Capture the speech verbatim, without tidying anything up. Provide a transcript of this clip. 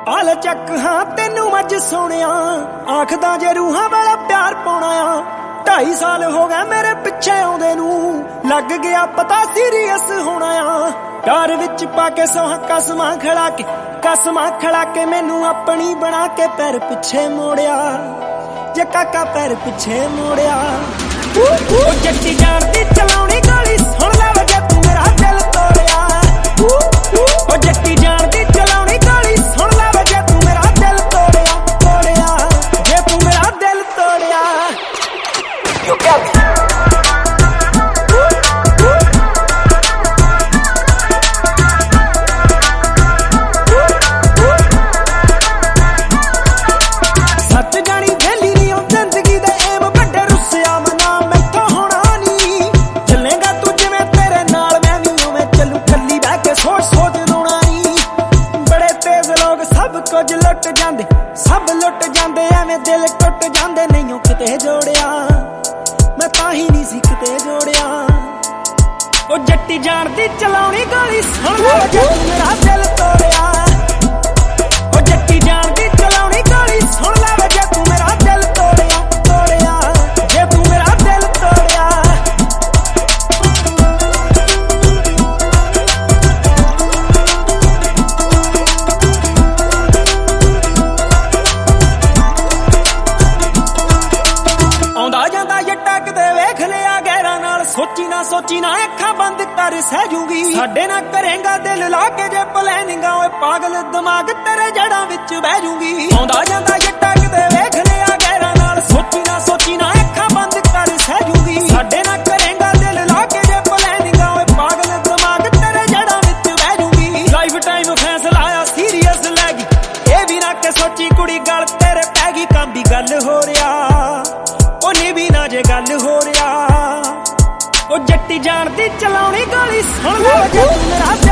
आल चक हाँ तेनू अज सोनिया आखदा जे रूहां वाला प्यार पाउणा आ। ढाई साल हो गए मेरे पिछे आउंदे नू लग गया पता सीरियस होना आ। प्यार विच पाके सोहा कसमां खड़ा के कसमां खड़ा के मैनू अपनी बना के पैर पिछे मोड़िया जे काका पैर पिछे मोड़िया। ओ जट्टी जान दी चलाउणी गोली सुन ला वजे तू मेरा दिल तोड़िया। ओ जट्टी जान दी चलाउणी गोली सुन ला वजे तू मेरा दिल तोड़िया तोड़िया जे तू मेरा दिल तोड़िया। You got me. सच जानी वेली नहीं हो जिंदगी दे एम बड़े रुसिया मना मैथों होना नहीं। चलेगा तू जिवें तेरे नाल मैं भी उवें चलू कल्ली बह के सोच सोच रोना नहीं। बड़े तेज लोग सब कुछ लुट जांदे सब लुट जांदे एवें दिल टुट जांदे नहीं ओ किते जोड़िया मैं ताही नहीं सी किते जोड़िया। ओ जट्टी जान दी चलाउणी गोली सुन ला वजे तू मेरा दिल तोड़िया। ओ जट्टी जान दी चलाउणी गोली सुन ला वजे तू मेरा दिल तोड़िया तोड़िया जे तू मेरा दिल तोड़िया। आउंदा जांदा जट्टा किते वेख लिया गैरां नाल सोची ना सोची ना अखां बंद कर सह जूंगी। साडे ना करेंगा दिल ला के जे प्लैनिंगा ओए पागल दिमाग तेरे जड़ां विच बह जूंगी। आउंदा जांदा जट्टा किते वेख लिया गैरां नाल सोची ना सोची ना अखां बंद कर सह जूंगी। साडे ना करेंगा दिल ला के जे प्लैनिंगा ओए पागल दिमाग तेरे जड़ां विच बह जूंगी। लाइफ टाइम फैसला आया सीरियस लैगी ए भी ना के सोची कुड़ी गल तेरे पै गई काम दी गल हो रिया ओ नी भी ना जे गल हो रिया। ओ जट्टी जान दी चलाउणी गोली सुन ला वजे तू मेरा